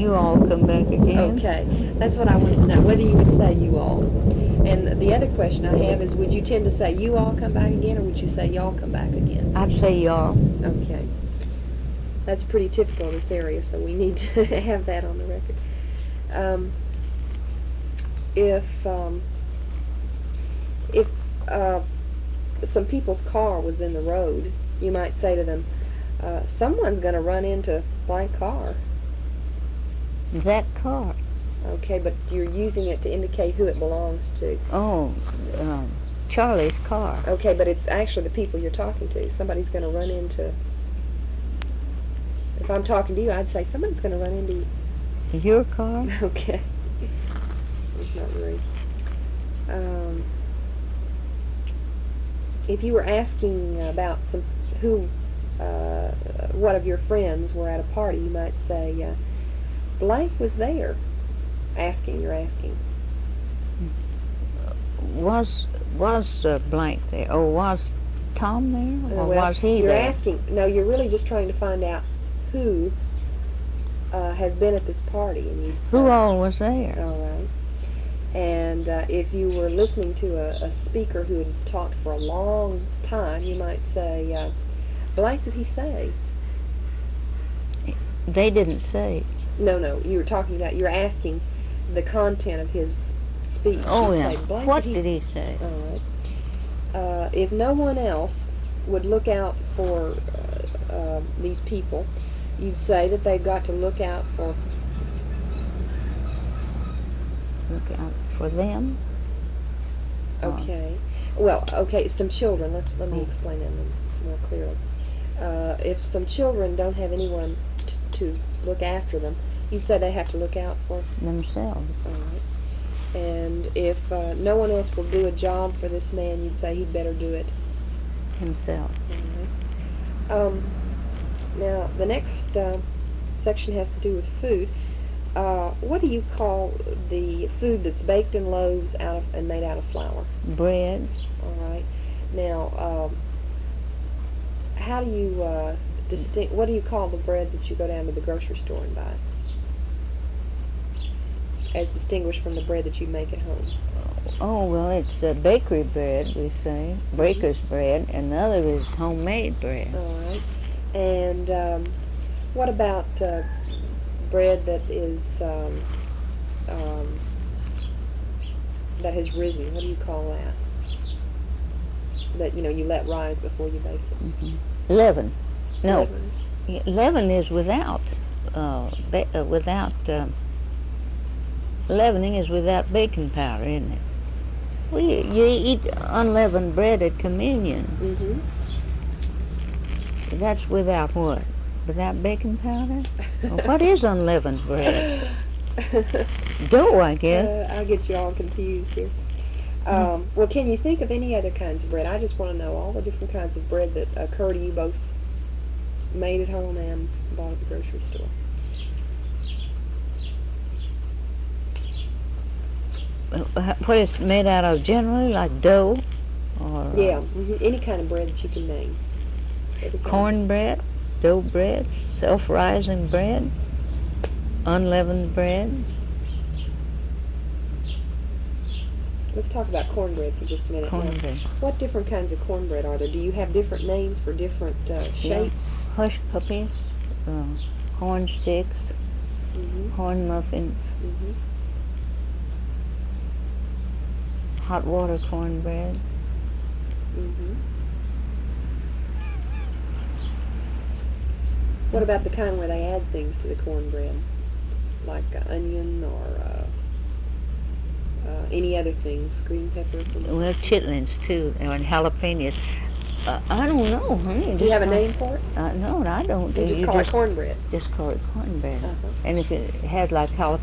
You all come back again. Okay, that's what I wanted to know, whether you would say you all. And the other question I have is, would you tend to say you all come back again, or would you say y'all come back again? I'd say y'all. Okay. That's pretty typical in this area, so we need to have that on the record. If some people's car was in the road, you might say to them, someone's going to run into blank car. That car. Okay, but you're using it to indicate who it belongs to. Oh, Charlie's car. Okay, but it's actually the people you're talking to. Somebody's going to run into... If I'm talking to you, I'd say somebody's going to run into your car. Okay. It's not rude. If you were asking about what of your friends were at a party, you might say, blank was there. You're asking. Was blank there? Or was Tom there? Or Well, was he you're there? asking. No, you're really just trying to find out who has been at this party, and you'd say, Who all was there? all right. And if you were listening to a speaker who had talked for a long time, you might say, blank did he say? They didn't say. No, you're asking the content of his speech. Oh, You'd yeah. say, blank What did he say? All right. If no one else would look out for these people, you'd say that they've got to look out for... Look out for them? Okay. Well, okay, some children. Let me explain that more clearly. If some children don't have anyone to look after them, you'd say they have to look out for Themselves. all right. And if no one else will do a job for this man, you'd say he'd better do it Himself. all right. Now, the next section has to do with food. What do you call the food that's baked in loaves and made out of flour? Bread. All right. Now, how do you what do you call the bread that you go down to the grocery store and buy, as distinguished from the bread that you make at home? Oh, well, it's bakery bread, we say. Baker's bread. And the other is homemade bread. All right. And what about bread that is that has risen? What do you call that? That you let rise before you bake it. Mm-hmm. Leaven. No, Leaven. leaven is leavening is without baking powder, isn't it? Well, you eat unleavened bread at communion. Mm-hmm. That's without what? Without baking powder? Well, what is unleavened bread? Dough, I guess. I get you all confused here. Well, can you think of any other kinds of bread? I just want to know all the different kinds of bread that occur to you, both made at home and bought at the grocery store. What it's made out of generally, like dough? Or Any kind of bread that you can name. cornbread, dough bread, self-rising bread, unleavened bread. Let's talk about cornbread for just a minute. Cornbread. Now, what different kinds of cornbread are there? Do you have different names for different shapes? Hush puppies, corn sticks, Mm-hmm. corn muffins, Mm-hmm. hot water cornbread. Mm-hmm. What about the kind where they add things to the cornbread, like onion or any other things, green pepper? Well, chitlins too, and jalapenos. I don't know, honey. Do you have a name for it? No, I don't. You just call it cornbread. Just call it cornbread. Uh-huh. And if it had like jalapeno